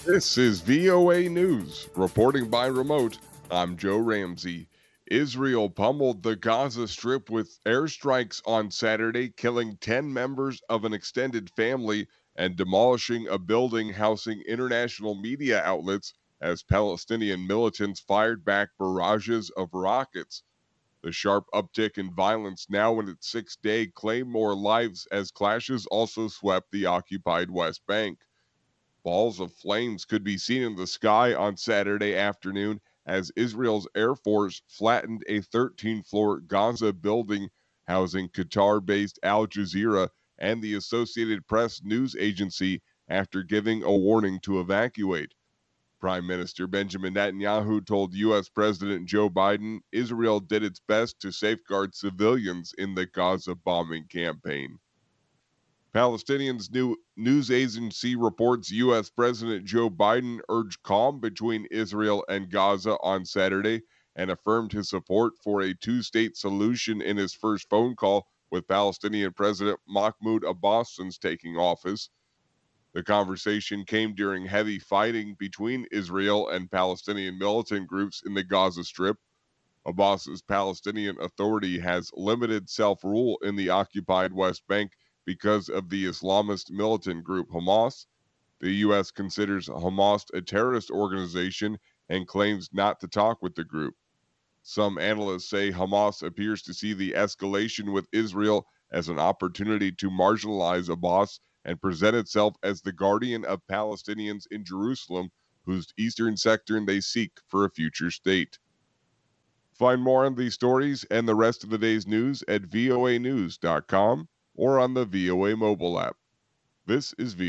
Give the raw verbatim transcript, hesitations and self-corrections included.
This is V O A News. Reporting by remote, I'm Joe Ramsey. Israel pummeled the Gaza Strip with airstrikes on Saturday, killing ten members of an extended family and demolishing a building housing international media outlets as Palestinian militants fired back barrages of rockets. The sharp uptick in violence now in its sixth day claimed more lives as clashes also swept the occupied West Bank. Balls of flames could be seen in the sky on Saturday afternoon as Israel's Air Force flattened a thirteen floor Gaza building housing Qatar based Al Jazeera and the Associated Press news agency after giving a warning to evacuate. Prime Minister Benjamin Netanyahu told U S. President Joe Biden Israel did its best to safeguard civilians in the Gaza bombing campaign. Palestinians' new news agency reports U S. President Joe Biden urged calm between Israel and Gaza on Saturday and affirmed his support for a two state solution in his first phone call with Palestinian President Mahmoud Abbas since taking office. The conversation came during heavy fighting between Israel and Palestinian militant groups in the Gaza Strip. Abbas's Palestinian Authority has limited self rule in the occupied West Bank because of the Islamist militant group Hamas. The U S considers Hamas a terrorist organization and claims not to talk with the group. Some analysts say Hamas appears to see the escalation with Israel as an opportunity to marginalize Abbas and present itself as the guardian of Palestinians in Jerusalem, whose eastern sector they seek for a future state. Find more on these stories and the rest of the day's news at voa news dot com or on the V O A mobile app. This is V.